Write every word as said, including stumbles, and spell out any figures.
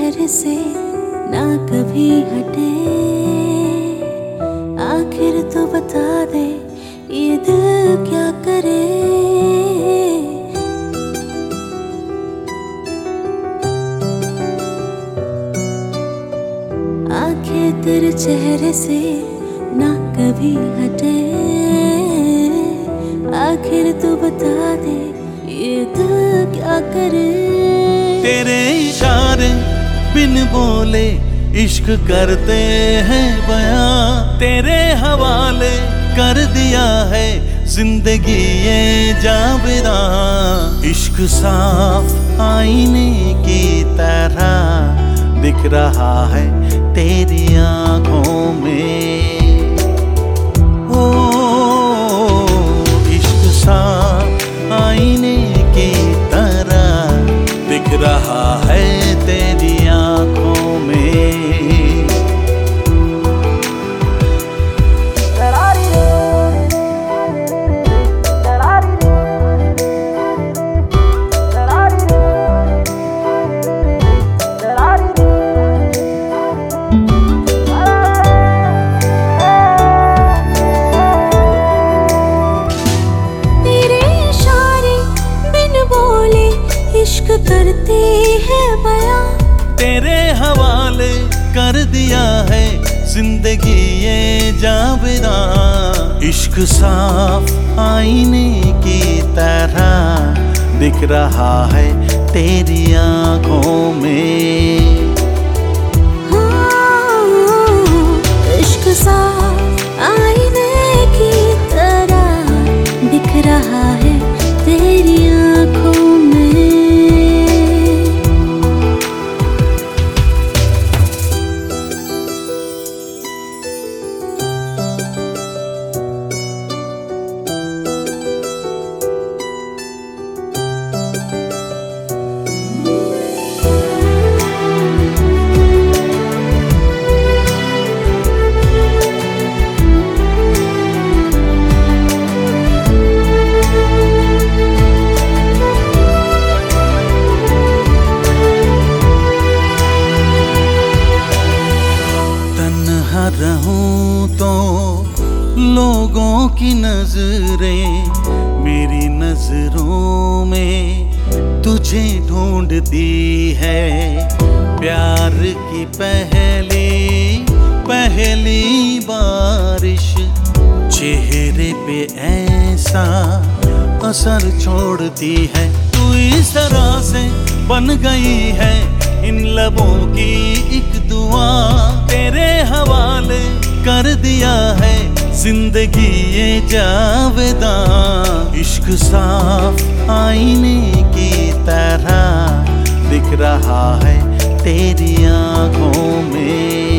चेहरे से ना कभी हटे। आखिर तो बता दे ये दिल क्या करे। आंखें तेरे चेहरे से ना कभी हटे। आखिर तू बता दे ये दिल क्या करे। तेरे इशारे बिन बोले इश्क करते हैं बयां। तेरे हवाले कर दिया है जिंदगी ये जावेदा। इश्क साफ आईने की तरह दिख रहा है तेरी आंखों में। ओ इश्क साफ आईने की तरह दिख रहा है तेरी आंखों में। इश्क करते हैं बयां। तेरे हवाले कर दिया है जिंदगी ये जावेदा। इश्क साफ आईने की तरह दिख रहा है तेरी आंखों में। हाँ, इश्क साफ आईने की तरह दिख रहा है तेरी आंखों में। रहूं तो लोगों की नजरें मेरी नजरों में तुझे ढूंढती है। प्यार की पहली पहली बारिश चेहरे पे ऐसा असर छोड़ती है। तू इस तरह से बन गई है इन लबों की एक दुआ। तेरे हवाले कर दिया है जिंदगी ये जावेदा। इश्क साफ आईने की तरह दिख रहा है तेरी आंखों में।